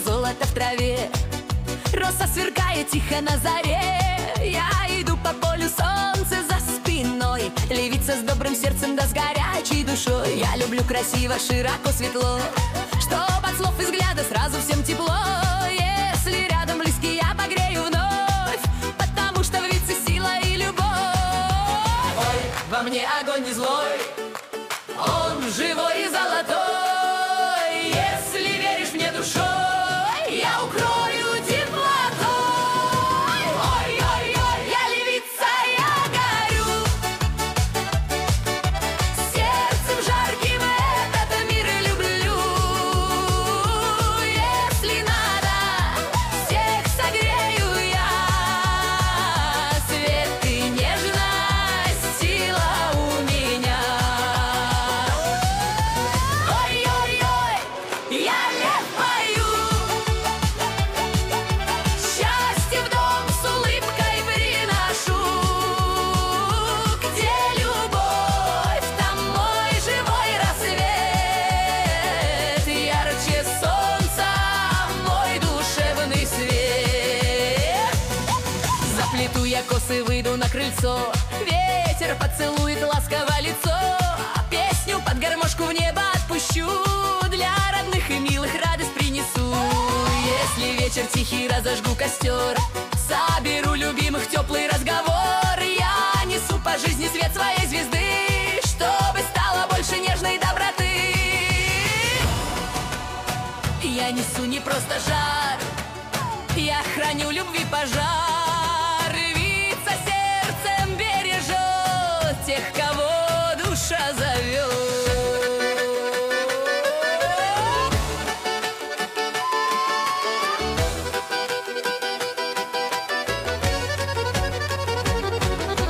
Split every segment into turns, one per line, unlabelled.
золото в траве. Роса сверкает тихо на заре. Я иду по полю, солнце за спиной. Левица с добрым сердцем да с горячей душой. Я люблю красиво, широко, светло, чтоб от слов и взгляда сразу всем тепло. Если рядом близкий, я погрею вновь, потому что в лице сила и любовь. Ой, во мне огонь не злой, он живой и золотой. Если веришь мне душой, я укрою теплотой. Ой-ой-ой, я левица, я горю сердцем жарким этот мир люблю. Если надо, всех согрею я. Свет и нежность, сила у меня. Ой-ой-ой, я лев пою, счастье в дом с улыбкой приношу. Где любовь, там мой живой рассвет. Ярче солнца мой душевный свет. Заплету я косы, выйду на крыльцо, ветер поцелует ласково лицо. Песню под гармошку в небо отпущу, для родных и милых радость принесу. Если вечер тихий, разожгу костер, соберу любимых, теплый разговор. Я несу по жизни свет своей звезды, чтобы стало больше нежной доброты. Я несу не просто жар, я храню любви пожар. Вица сердцем бережет тех, кого душа зовет.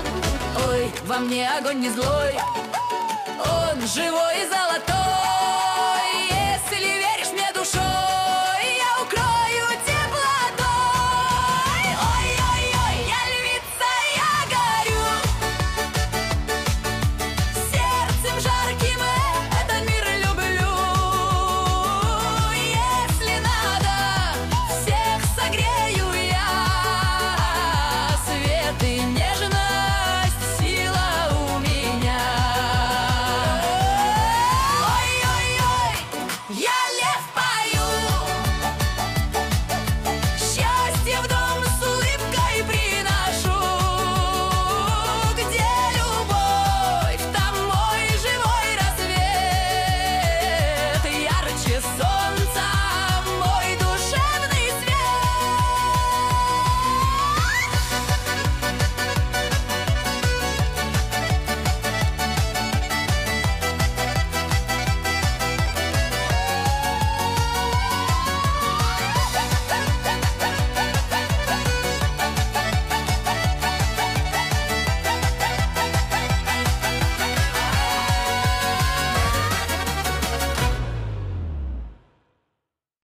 Ой, во мне огонь не злой, он живой и золотой.